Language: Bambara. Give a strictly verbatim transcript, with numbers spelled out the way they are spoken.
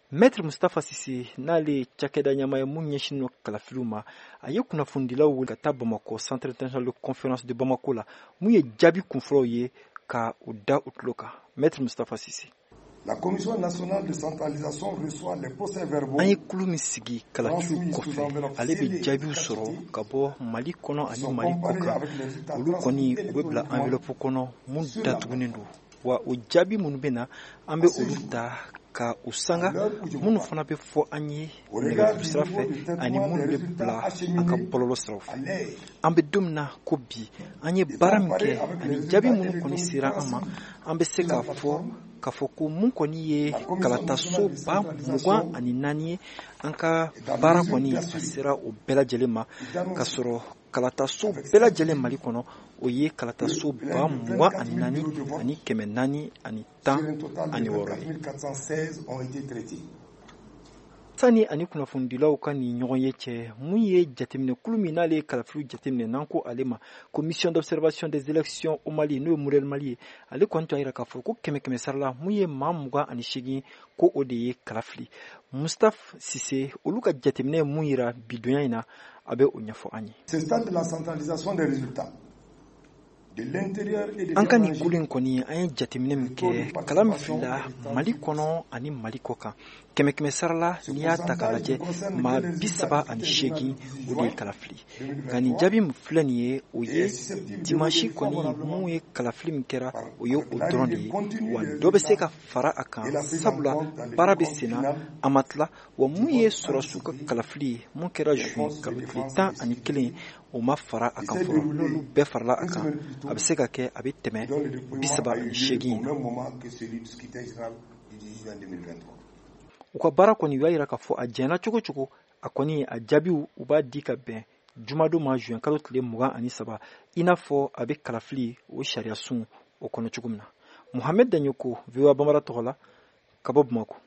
Maître Mustafa Sise n'ale cakɛda ɲama ye mun ɲɛsin no kalafiliw ma a ye kunnafonidilaw wele ka taa Bamako Centre international de conférence de Bamako la mun ye jaabi kunfɔlɔw ye ka u da u tulo kan. Maître Mustafa Sise. La Commission nationale de centralisation reçoit les procès-verbaux. An ye kulu min sigi kalafiliw kɔfɛ ale bɛ jaabiw sɔrɔ ka bɔ Mali kɔnɔ ani Mali kɔ kan. Olu kɔni u bɛ bila enveloppe kɔnɔ mun datugunen don. Wa o jaabi minnu bɛ na an bɛ olu ta ka u sanga minnu fana bɛ fɔ an ye nɛgɛjuru sira fɛ ani minnu bɛ bila an ka bɔlɔlɔ siraw fɛ. An bɛ don min na ko bi an ye baara min kɛ ani jaabi minnu kɔni sera an ma an bɛ se k'a fɔ k'a fɔ ko mun kɔni ye kalataso ba mugan ani naani ye an ka baara kɔni a sera o bɛɛ lajɛlen ma ka sɔrɔ kalataso bɛɛ lajɛlen Mali kɔnɔ o ye kalataso ba mugan ani naani ani kɛmɛ naani ani tan ani wɔɔrɔ ye. Sani ani kunnafonidilaw ka ni ɲɔgɔn ye cɛ mun ye jateminɛ kulu min n'ale ye kalafiliw jateminɛ n'an ko ale ma commission d'observation des élections au Mali n'o ye Muriel Mali ye ale kɔni t'a yira k'a fɔ ko kɛmɛ kɛmɛ sara la mun ye maa mugan ani seegin ko o de ye kalafili. Mustafa Sise olu ka jateminɛ mun yira bidonya in na a bɛ o ɲɛfɔ an ye. C'est stade de la centralisation des résultats. An ka nin kulu in kɔni an ye jateminɛ min kɛ kala min filila Mali kɔnɔ ani Mali kɔ kan kɛmɛ kɛmɛ sara la n'i y'a ta k'a lajɛ maa bi saba ani seegin o de ye kalafili nka nin jaabi min filɛ nin ye o ye dimanche kɔni mun ye kalafili min kɛra o ye o dɔrɔn de ye wa dɔ bɛ se ka fara a kan sabula baara bɛ sen na a ma tila wa mun ye sɔrɔsiw ka kalafili ye mun kɛra juin kalo tile tan ani kelen o ma fara a kan fɔlɔ n'olu bɛɛ farala a kan a bɛ se ka kɛ a bɛ tɛmɛ bi saba ani seegin u ka baara kɔni u y'a yira k'a fɔ a jɛnna cogo cogo a kɔni a jaabiw u b'a di ka bɛn jumadon ma juin kalo tile mugan ani saba i n'a fɔ a bɛ kalafili o sariya sun o kɔnɔ cogo min na. Mohamed Danyoko V O A Bambara tɔgɔ la ka bɔ Bamako.